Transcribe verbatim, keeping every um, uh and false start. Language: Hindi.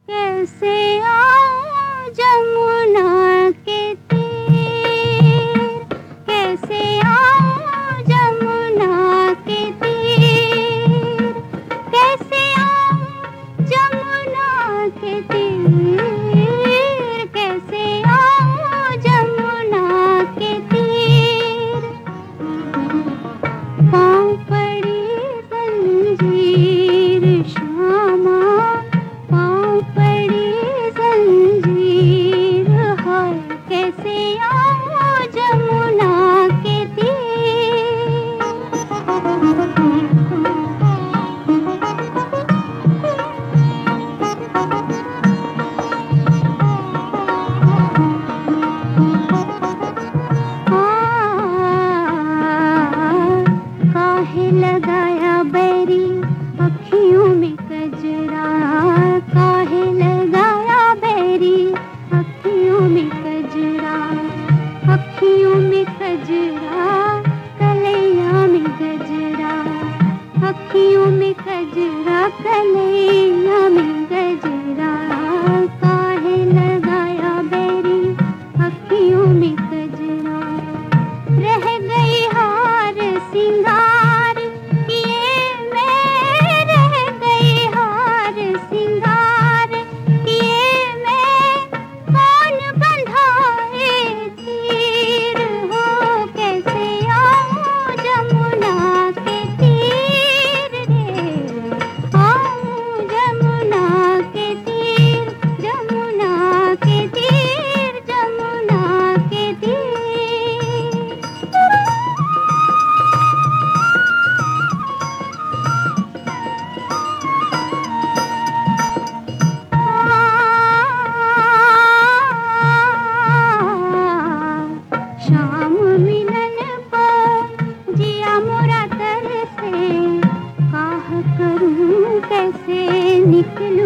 कैसे आऊं जमुना के तीर, कैसे आऊं जमुना के तीर, कैसे आऊं जमुना के तीर, कैसे आऊं जमुना के तीर। पाँव पड़ी जंजीर श्यामा, पाँव पड़ी जंजीर, हाय कैसे आऊं जमुना के तीर। काहे लगाया बैरी अखियों में कजरा, काहे लगाया बैरी अखियों में कजरा, अखियों में कजरा कलैया में गजरा, अखियों में कजरा कलैया में गजरा। काहे लगाया बैरी अखियों में कजरा, रह गई हार सिंगार किए मैं, रह गई हार सिंगार किए मैं, कौन बंधाए तीर हो, कैसे आऊं जमुना के तीर रे, आऊं जमुना के तीर, जमुना के तीर, जमुना के तीर। शाम मिलन को जिया मोरा तरसे, काह करूं कैसे निकलूं